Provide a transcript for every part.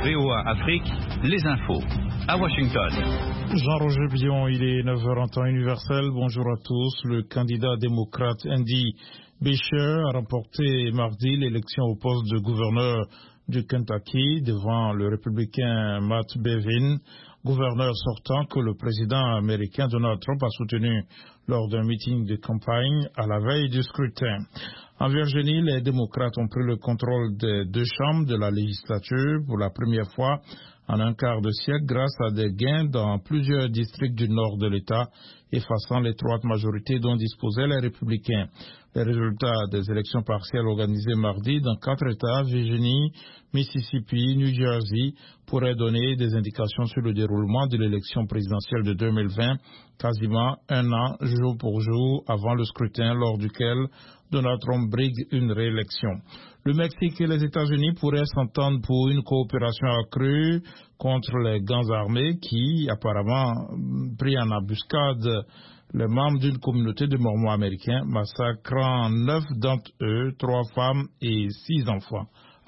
VOA Afrique, les infos. À Washington. Jean-Roger Billon, il est 9h en temps universel. Bonjour à tous. Le candidat démocrate Andy Beshear a remporté mardi l'élection au poste de gouverneur du Kentucky devant le républicain Matt Bevin, gouverneur sortant que le président américain Donald Trump a soutenu lors d'un meeting de campagne à la veille du scrutin. En Virginie, les démocrates ont pris le contrôle des deux chambres de la législature pour la première fois en un quart de siècle grâce à des gains dans plusieurs districts du nord de l'État, effaçant l'étroite majorité dont disposaient les républicains. Les résultats des élections partielles organisées mardi dans 4 États, Virginie, Mississippi, New Jersey, pourraient donner des indications sur le déroulement de l'élection présidentielle de 2020, quasiment un an, jour pour jour, avant le scrutin lors duquel Donald Trump brigue une réélection. Le Mexique et les États-Unis pourraient s'entendre pour une coopération accrue contre les gangs armés qui, apparemment, pris en embuscade les membres d'une communauté de Mormons américains, massacrant 9 d'entre eux, 3 femmes et 6 enfants.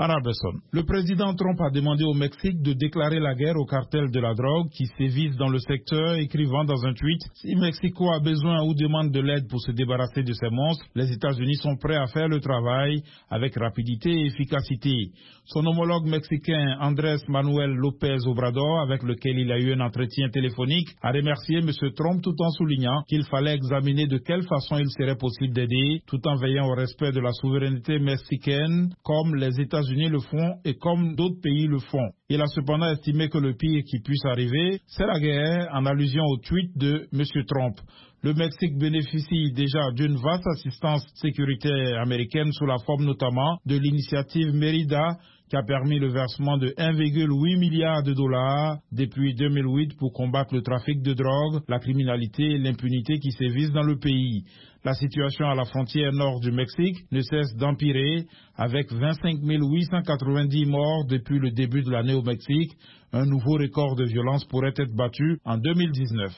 Le président Trump a demandé au Mexique de déclarer la guerre aux cartels de la drogue qui sévissent dans le secteur, écrivant dans un tweet: si Mexico a besoin ou demande de l'aide pour se débarrasser de ces monstres, les États-Unis sont prêts à faire le travail avec rapidité et efficacité. Son homologue mexicain Andrés Manuel López Obrador, avec lequel il a eu un entretien téléphonique, a remercié M. Trump tout en soulignant qu'il fallait examiner de quelle façon il serait possible d'aider, tout en veillant au respect de la souveraineté mexicaine, comme les États-Unis le font et comme d'autres pays le font. Il a cependant estimé que le pire qui puisse arriver, c'est la guerre, en allusion au tweet de M. Trump. Le Mexique bénéficie déjà d'une vaste assistance sécuritaire américaine sous la forme notamment de l'initiative Mérida, qui a permis le versement de 1,8 milliard de dollars depuis 2008 pour combattre le trafic de drogue, la criminalité et l'impunité qui sévissent dans le pays. La situation à la frontière nord du Mexique ne cesse d'empirer, avec 25 890 morts depuis le début de l'année au Mexique. Un nouveau record de violence pourrait être battu en 2019.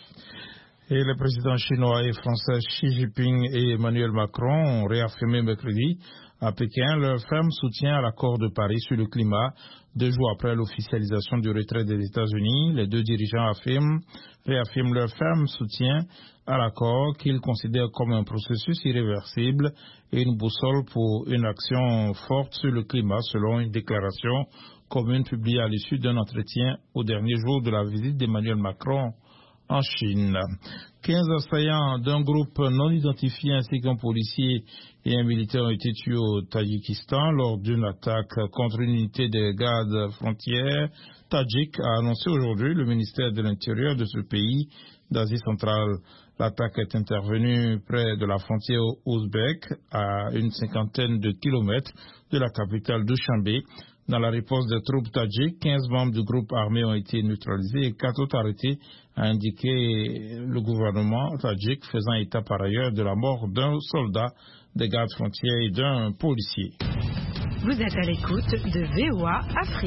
Et les présidents chinois et français Xi Jinping et Emmanuel Macron ont réaffirmé mercredi à Pékin leur ferme soutien à l'accord de Paris sur le climat. 2 jours après l'officialisation du retrait des États-Unis, les deux dirigeants réaffirment leur ferme soutien à l'accord qu'ils considèrent comme un processus irréversible et une boussole pour une action forte sur le climat, selon une déclaration commune publiée à l'issue d'un entretien au dernier jour de la visite d'Emmanuel Macron en Chine. 15 assaillants d'un groupe non identifié ainsi qu'un policier et un militaire ont été tués au Tadjikistan lors d'une attaque contre une unité des gardes frontières tadjiks, a annoncé aujourd'hui le ministère de l'Intérieur de ce pays d'Asie centrale. L'attaque est intervenue près de la frontière ouzbek, à une 50aine de kilomètres de la capitale Dushanbe. Dans la riposte des troupes tadjiques, 15 membres du groupe armé ont été neutralisés et 4 autres arrêtés, a indiqué le gouvernement tadjik, faisant état par ailleurs de la mort d'un soldat des gardes frontières et d'un policier. Vous êtes à l'écoute de VOA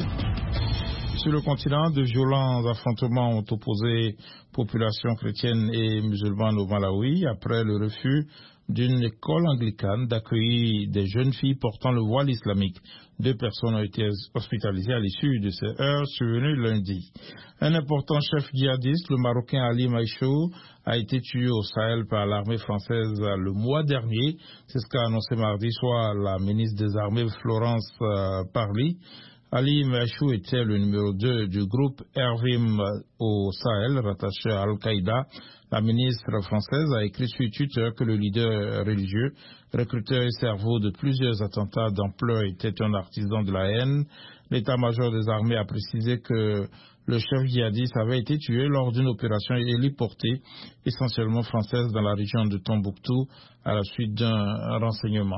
Afrique. Sur le continent, de violents affrontements ont opposé populations chrétiennes et musulmanes au Malawi après le refus d'une école anglicane d'accueillir des jeunes filles portant le voile islamique. 2 personnes ont été hospitalisées à l'issue de ces heures survenues lundi. Un important chef djihadiste, le Marocain Ali Maïchou, a été tué au Sahel par l'armée française le mois dernier. C'est ce qu'a annoncé mardi soir la ministre des Armées Florence Parly. Ali Maïchou était le numéro 2 du groupe Ervim au Sahel, rattaché à Al-Qaïda. La ministre française a écrit sur Twitter que le leader religieux, recruteur et cerveau de plusieurs attentats d'ampleur, était un artisan de la haine. L'état-major des armées a précisé que le chef djihadiste avait été tué lors d'une opération héliportée, essentiellement française, dans la région de Tombouctou, à la suite d'un renseignement.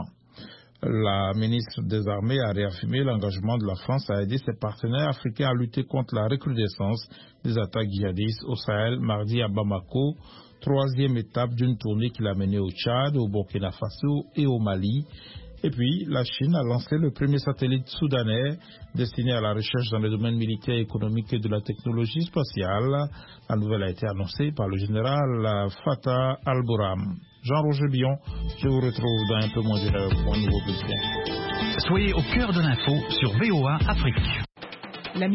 La ministre des Armées a réaffirmé l'engagement de la France à aider ses partenaires africains à lutter contre la recrudescence des attaques djihadistes au Sahel mardi à Bamako, 3e étape d'une tournée qui l'a menée au Tchad, au Burkina Faso et au Mali. Et puis, la Chine a lancé le premier satellite soudanais destiné à la recherche dans le domaine militaire, économique et de la technologie spatiale. La nouvelle a été annoncée par le général Fatah Al-Burhan. Jean-Roger Billon, je vous retrouve dans un peu moins d'une heure pour un nouveau bulletin. Soyez au cœur de l'info sur VOA Afrique.